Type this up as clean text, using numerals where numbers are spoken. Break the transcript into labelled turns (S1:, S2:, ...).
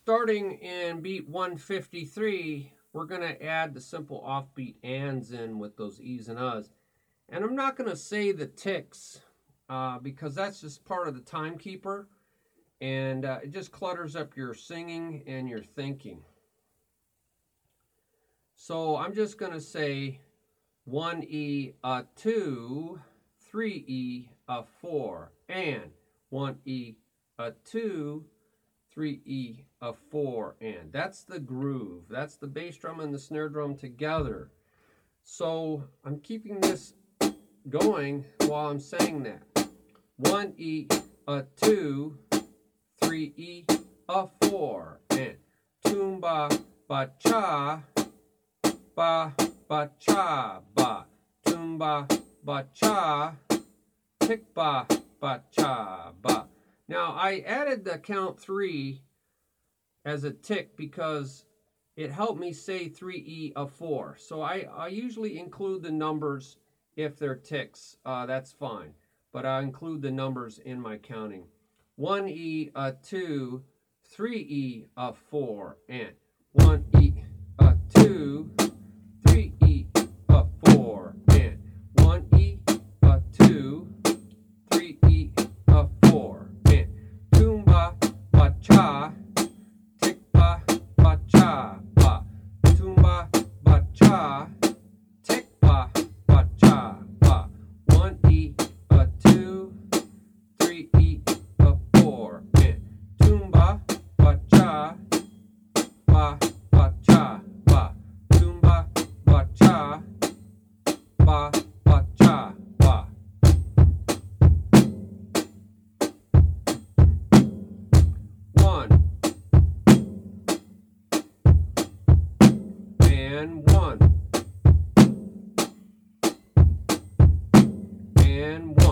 S1: Starting in beat 153, we're going to add the simple offbeat ands in with those e's and uhs. And I'm not going to say the ticks because that's just part of the timekeeper. And it just clutters up your singing and your thinking. So I'm just going to say 1E, a 2, 3E, a 4, and 1E, a 2, 3E, a 4, and that's the groove. That's the bass drum and the snare drum together. So I'm keeping this going while I'm saying that. 1E, a 2, 3E, a 4, and tumba, ba cha, ba cha, ba, tumba, ba cha, tick ba cha, ba. Now I added the count 3 as a tick because it helped me say 3E a 4. So I usually include the numbers if they're ticks. That's fine. But I include the numbers in my counting. 1E a 2, 3E a 4, and 1E a 2, 3E a 4, and 1E a 2, 3E a 4, and tumba ba cha, tick ba cha, ba, tumba ba cha, tick ba cha, ba, 1E a 2, 3E a 4, and tumba ba cha, ba cha, ba, tumba ba cha, ba cha, ba. One and one and one.